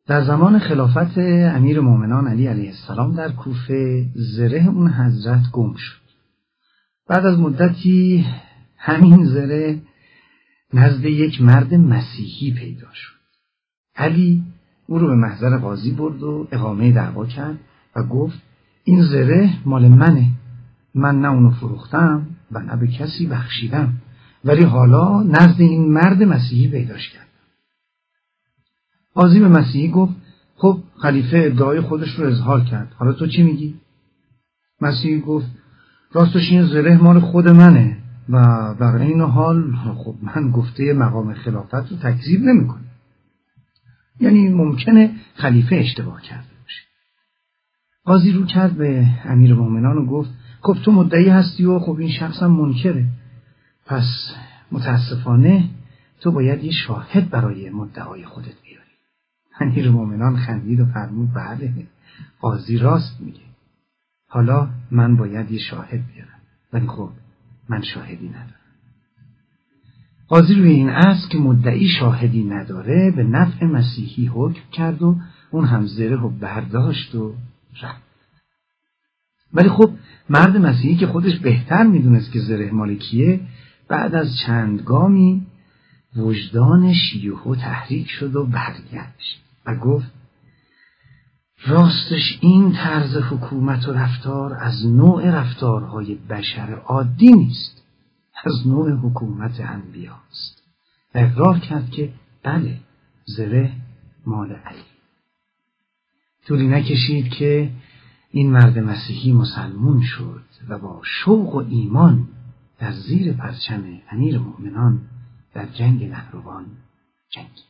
در زمان خلافت امیر مومنان علی علیه السلام در کوفه زره اون حضرت گم شد. بعد از مدتی همین زره نزد یک مرد مسیحی پیدا شد. علی او رو به محضر قاضی برد و اقامه دعوا کرد و گفت این زره مال منه. من نه اونو فروختم و نه به کسی بخشیدم، ولی حالا نزد این مرد مسیحی پیداش کردم. قاضی به مسیحی گفت خب خلیفه ادعای خودش رو اظهار کرد، حالا تو چی میگی؟ مسیحی گفت راستش این زره مال خود منه و در این حال خب من گفته مقام خلافت رو تکذیب نمی‌کنم. یعنی ممکنه خلیفه اشتباه کرده باشه. قاضی رو کرد به امیر مومنان و گفت خب تو مدعی هستی و خب این شخص هم منکره، پس متاسفانه تو باید یه شاهد برای مدعای خودت بیاری. امیر مومنان خندید و فرمود بله، قاضی راست میگه. حالا من باید یه شاهد بیارم، ولی خب من شاهدی ندارم. قاضی روی این اصل که مدعی شاهدی نداره به نفع مسیحی حکم کرد و اون هم زره رو برداشت و رفت. ولی خب مرد مسیحی که خودش بهتر میدونست که زره مال کیه، بعد از چند گامی وجدانش یهو تحریک شد و برگشت و گفت راستش این طرز حکومت و رفتار از نوع رفتارهای بشر عادی نیست، از نوع حکومت انبیاست. و اقرار کرد که بله، زره مال علی. طولی نکشید که این مرد مسیحی مسلمون شد و با شوق و ایمان در زیر پرچم امیر مومنان در جنگ نهروان جنگید.